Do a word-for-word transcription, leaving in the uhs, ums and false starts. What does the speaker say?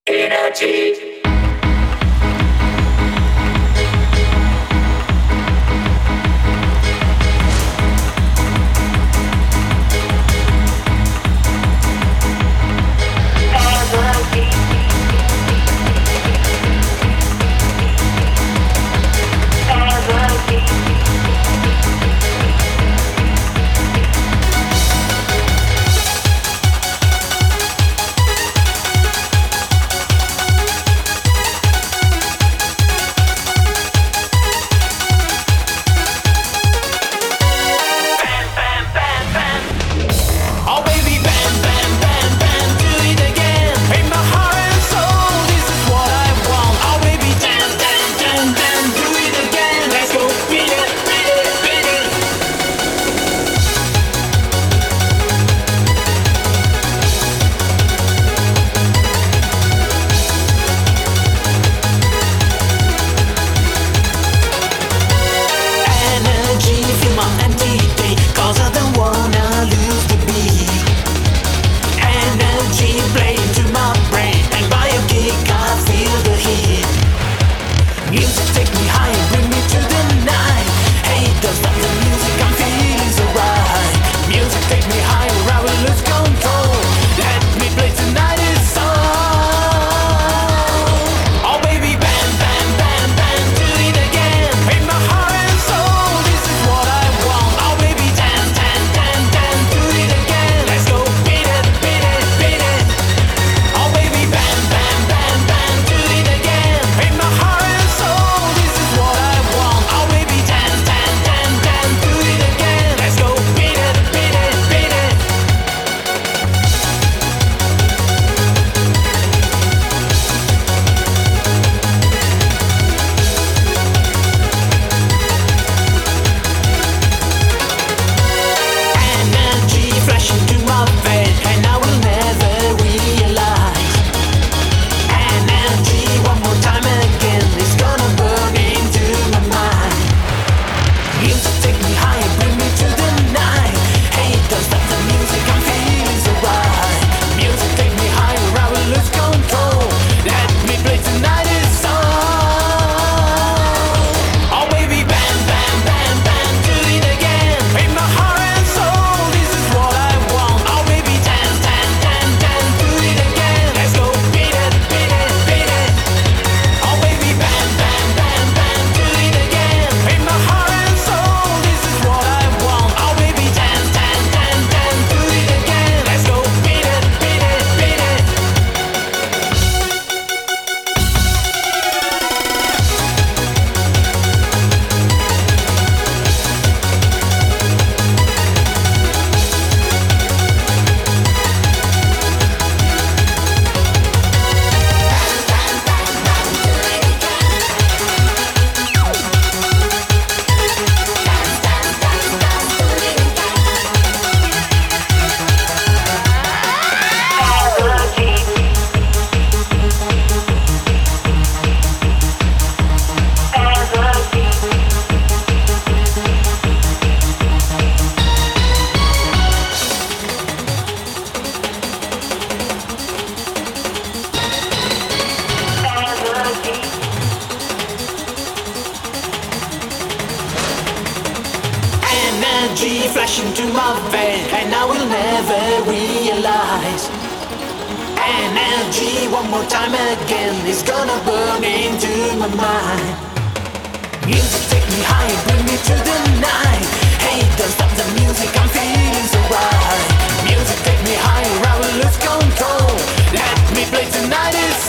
Energy. Energy flash into my vein, and I will never realize. Energy one more time again is gonna burn into my mind. Music take me high, bring me to the night. Hey, don't stop the music, I'm feeling so right. Music take me higher, I will lose control. Let me play tonight. It's